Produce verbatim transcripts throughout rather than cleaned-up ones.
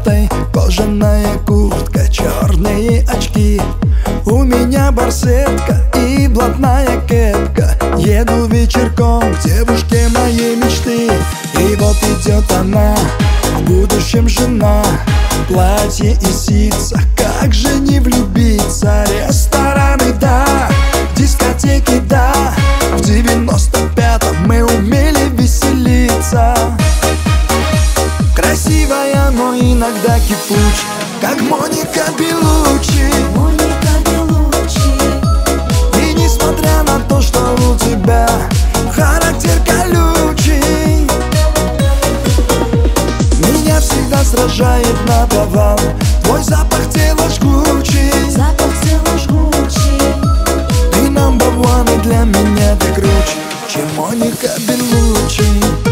пятой, кожаная куртка, черные очки. У меня барсетка и блатная кепка. Еду вечерком к девушке моей мечты. И вот идет она, в будущем жена. Платье и ситца, как же не влюбиться. Рестораны, да, дискотеки, да. В девяносто пятом мы умели веселиться. Красивая, но иногда кипучая, как Моника Беллуччи. И несмотря на то, что у тебя характер колючий, меня всегда сражает наповал твой запах тела жгучий. Запах тела жгучий. Ты number one, и для меня ты круче, чем Моника Беллуччи.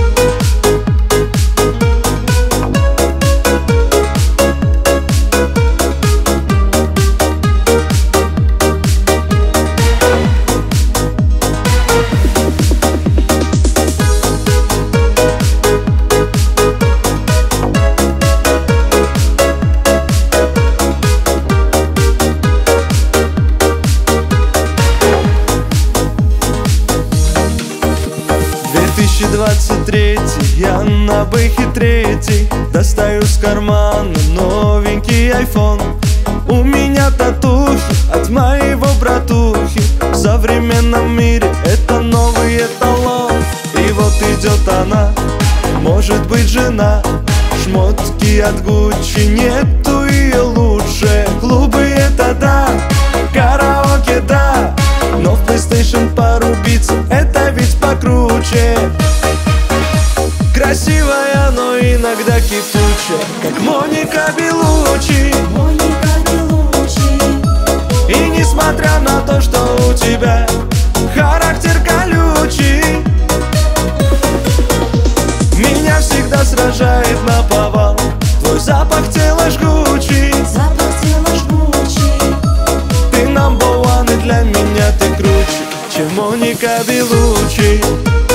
две тысячи двадцать третий, я на бэхе третий. Достаю с кармана новенький айфон. У меня татухи от моего братухи. В современном мире это новый эталон. И вот идет она, может быть жена. Шмотки от Гуччи, нету ее лучше. Клубы это да, караоке да, но в PlayStation порубиться это ведь покруче. Красивая, но иногда кипучая, как Моника Беллуччи. Моника Беллуччи. И несмотря на то, что у тебя характер колючий, меня всегда сражает наповал твой запах тела жгучий. Запах тела жгучий. Ты number one, и для меня ты круче, чем Моника Беллуччи.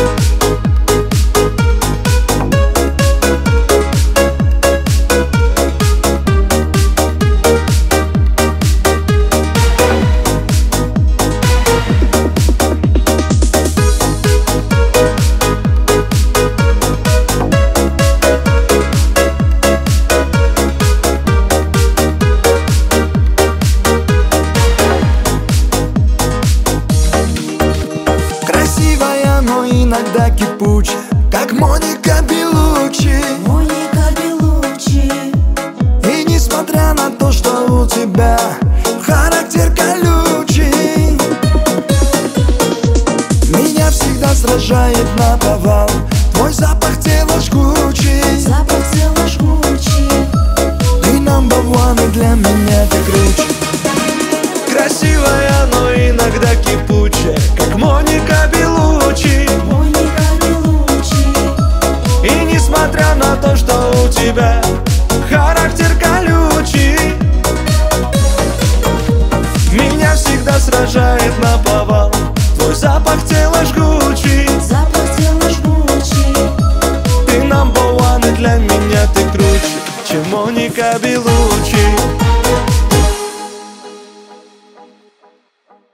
Красивая, но иногда кипучая, как Моника Беллуччи. Моника Беллуччи. И несмотря на то, что у тебя характер колючий, меня всегда сражает наповал твой запах тела жгучий. Запах тела жгучий. Ты number one, и для меня ты круче. Красивая, но иногда кипучая, как Моника Беллуччи. Моника Беллуччи. И несмотря на то, что у тебя характер колючий, меня всегда сражает наповал твой запах тела жгучий. Запах тела жгучий. Ты number one, и для меня ты круче, чем Моника Беллуччи.